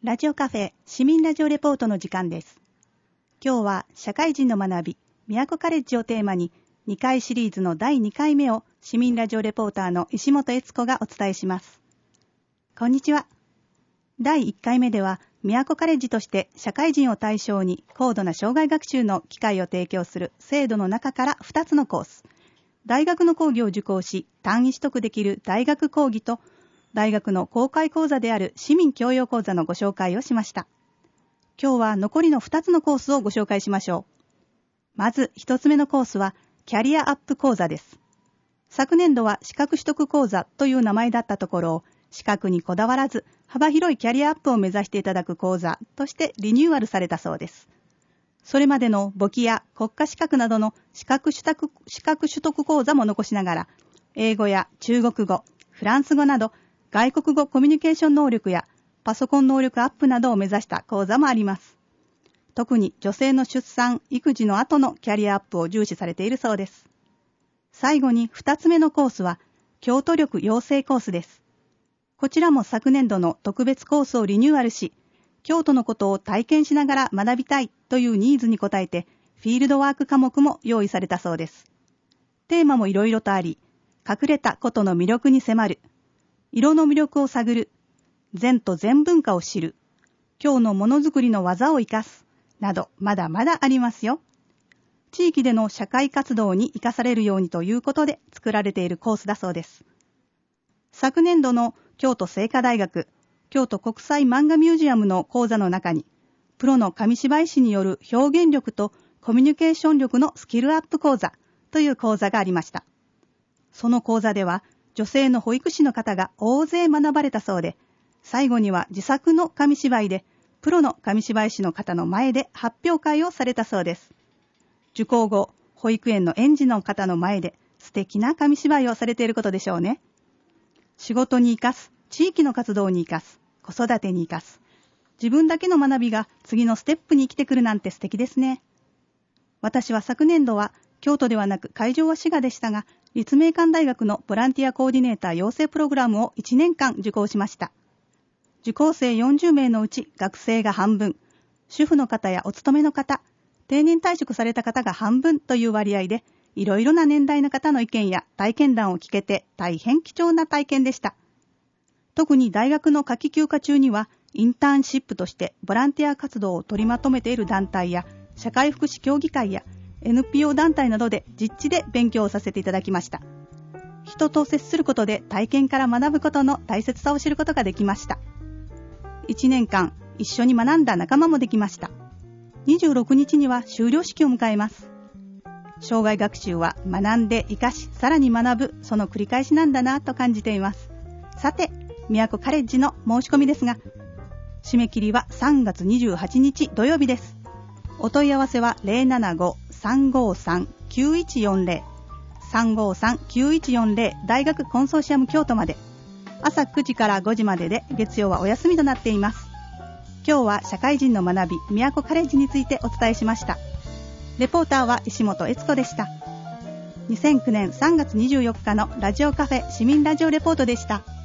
ラジオカフェ市民ラジオレポートの時間です。今日は社会人の学び都カレッジをテーマに2回シリーズの第2回目を市民ラジオレポーターの石本悦子がお伝えします。こんにちは。第1回目では都カレッジとして社会人を対象に高度な障害学習の機会を提供する制度の中から2つのコース、大学の講義を受講し単位取得できる大学講義と大学の公開講座である市民教養講座のご紹介をしました。今日は残りの2つのコースをご紹介しましょう。まず1つ目のコースはキャリアアップ講座です。昨年度は資格取得講座という名前だったところを資格にこだわらず幅広いキャリアアップを目指していただく講座としてリニューアルされたそうです。それまでの簿記や国家資格などの資格取得講座も残しながら英語や中国語、フランス語など外国語コミュニケーション能力やパソコン能力アップなどを目指した講座もあります。特に女性の出産・育児の後のキャリアアップを重視されているそうです。最後に2つ目のコースは京都力養成コースです。こちらも昨年度の特別コースをリニューアルし、京都のことを体験しながら学びたいというニーズに応えて、フィールドワーク科目も用意されたそうです。テーマもいろいろとあり、隠れたことの魅力に迫る、色の魅力を探る、禅と禅文化を知る、京のものづくりの技を生かす、などまだまだありますよ。地域での社会活動に生かされるようにということで作られているコースだそうです。昨年度の京都精華大学、京都国際漫画ミュージアムの講座の中に、プロの紙芝居師による表現力とコミュニケーション力のスキルアップ講座という講座がありました。その講座では、女性の保育士の方が大勢学ばれたそうで、最後には自作の紙芝居で、プロの紙芝居師の方の前で発表会をされたそうです。受講後、保育園の園児の方の前で素敵な紙芝居をされていることでしょうね。仕事に生かす、地域の活動に生かす、子育てに生かす。自分だけの学びが次のステップに生きてくるなんて素敵ですね。私は昨年度は京都ではなく会場は滋賀でしたが、立命館大学のボランティアコーディネーター養成プログラムを1年間受講しました。受講生40名のうち学生が半分、主婦の方やお勤めの方、定年退職された方が半分という割合で、いろいろな年代の方の意見や体験談を聞けて大変貴重な体験でした。特に大学の夏季休暇中には、インターンシップとしてボランティア活動を取りまとめている団体や、社会福祉協議会や、NPO 団体などで実地で勉強をさせていただきました。人と接することで体験から学ぶことの大切さを知ることができました。1年間一緒に学んだ仲間もできました。26日には修了式を迎えます。障害学習は学んで生かし、さらに学ぶ、その繰り返しなんだなと感じています。さて、都カレッジの申し込みですが、締め切りは3月28日土曜日です。お問い合わせは 075-353-9140 353-9140 大学コンソーシアム京都まで。朝9時から5時までで月曜はお休みとなっています。今日は社会人の学び都カレッジについてお伝えしました。レポーターは石本悦子でした。2009年3月24日のラジオカフェ市民ラジオレポートでした。